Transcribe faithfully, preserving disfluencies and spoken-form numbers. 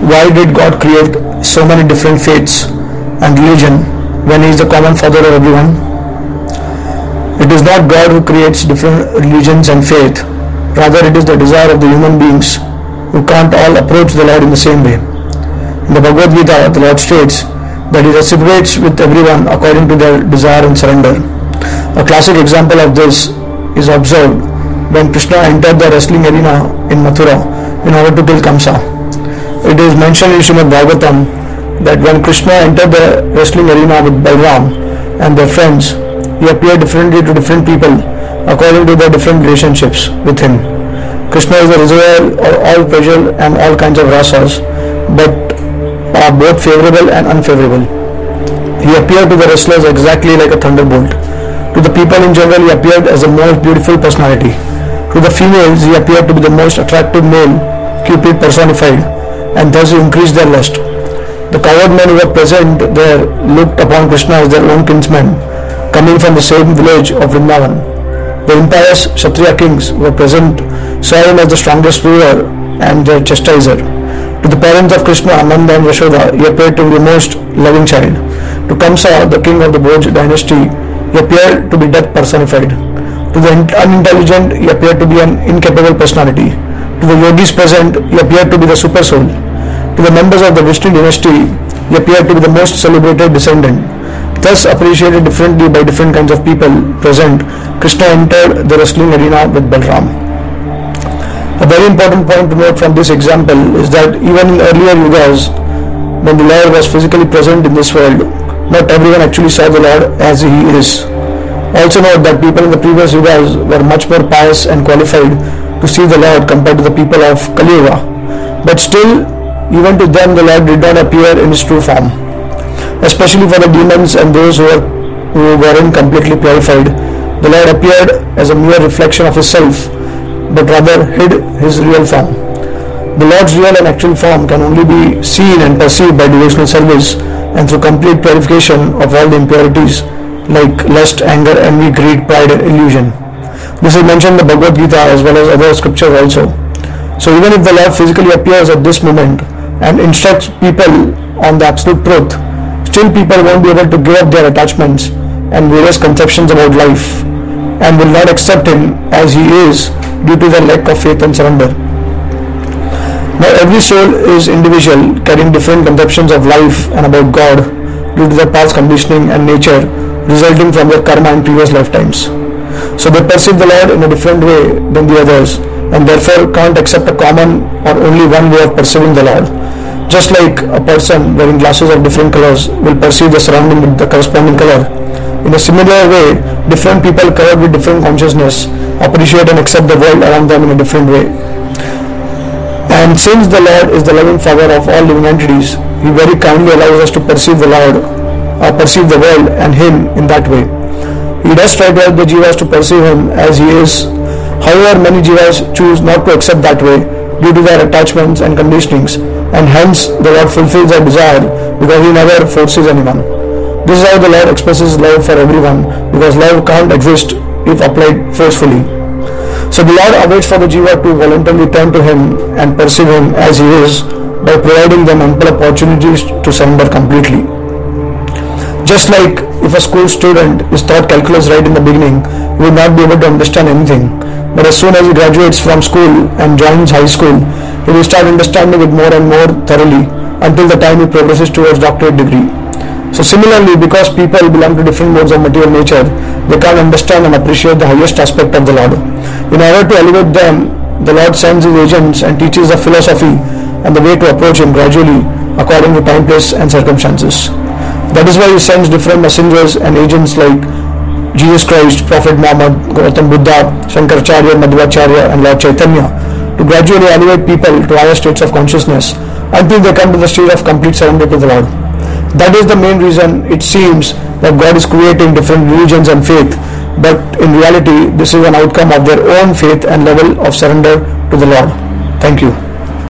why did God create so many different faiths and religion when He is the common father of everyone? It is not God who creates different religions and faith. Rather, it is the desire of the human beings who can't all approach the Lord in the same way. In the Bhagavad Gita, the Lord states that He reciprocates with everyone according to their desire and surrender. A classic example of this is observed when Krishna entered the wrestling arena in Mathura in order to kill Kamsa. It is mentioned in Srimad Bhagavatam that when Krishna entered the wrestling arena with Balram and their friends, he appeared differently to different people according to their different relationships with him. Krishna is the reservoir of all pleasure and all kinds of rasas, but are both favorable and unfavorable. He appeared to the wrestlers exactly like a thunderbolt. To the people in general, he appeared as the most beautiful personality. To the females, he appeared to be the most attractive male, Cupid personified, and thus he increased their lust. The coward men who were present there looked upon Krishna as their own kinsmen, coming from the same village of Vrindavan. The impious Kshatriya kings who were present saw him as the strongest ruler and their chastiser. To the parents of Krishna, Nanda and Yashoda, he appeared to be the most loving child. To Kamsa, the king of the Bhoj dynasty, he appeared to be death personified. To the unintelligent, he appeared to be an incapable personality. To the yogis present, he appeared to be the super soul. To the members of the Vishnu dynasty, he appeared to be the most celebrated descendant. Thus appreciated differently by different kinds of people present, Krishna entered the wrestling arena with Balram. A very important point to note from this example is that even in earlier yugas, when the Lord was physically present in this world, not everyone actually saw the Lord as He is. Also note that people in the previous yugas were much more pious and qualified to see the Lord compared to the people of Kali Yuga. But still, even to them the Lord did not appear in His true form. Especially for the demons and those who, were, who weren't completely purified, the Lord appeared as a mere reflection of Himself, but rather hid His real form. The Lord's real and actual form can only be seen and perceived by devotional service and through complete purification of all the impurities like lust, anger, envy, greed, pride and illusion. This is mentioned in the Bhagavad Gita as well as other scriptures also. So even if the Lord physically appears at this moment and instructs people on the absolute truth, still people won't be able to give up their attachments and various conceptions about life and will not accept Him as He is due to their lack of faith and surrender. Now every soul is individual, carrying different conceptions of life and about God due to their past conditioning and nature resulting from their karma in previous lifetimes. So they perceive the Lord in a different way than the others and therefore can't accept a common or only one way of perceiving the Lord. Just like a person wearing glasses of different colors will perceive the surrounding with the corresponding color, in a similar way, different people covered with different consciousness appreciate and accept the world around them in a different way. And since the Lord is the loving Father of all living entities, He very kindly allows us to perceive the Lord, or perceive the world and Him in that way. He does try to help the jivas to perceive Him as He is. However, many jivas choose not to accept that way due to their attachments and conditionings, and hence the Lord fulfills their desire because He never forces anyone. This is how the Lord expresses love for everyone, because love can't exist if applied forcefully. So the Lord awaits for the jiva to voluntarily turn to Him and perceive Him as He is by providing them ample opportunities to surrender completely. Just like if a school student is taught calculus right in the beginning, he will not be able to understand anything. But as soon as he graduates from school and joins high school, he will start understanding it more and more thoroughly until the time he progresses towards doctorate degree. So similarly, because people belong to different modes of material nature, they can't understand and appreciate the highest aspect of the Lord. In order to elevate them, the Lord sends His agents and teaches the philosophy and the way to approach Him gradually according to time, place and circumstances. That is why He sends different messengers and agents like Jesus Christ, Prophet Muhammad, Gautam Buddha, Shankaracharya, Madhvacharya and Lord Chaitanya to gradually elevate people to higher states of consciousness until they come to the state of complete surrender to the Lord. That is the main reason it seems that God is creating different religions and faith, but in reality this is an outcome of their own faith and level of surrender to the Lord. Thank you.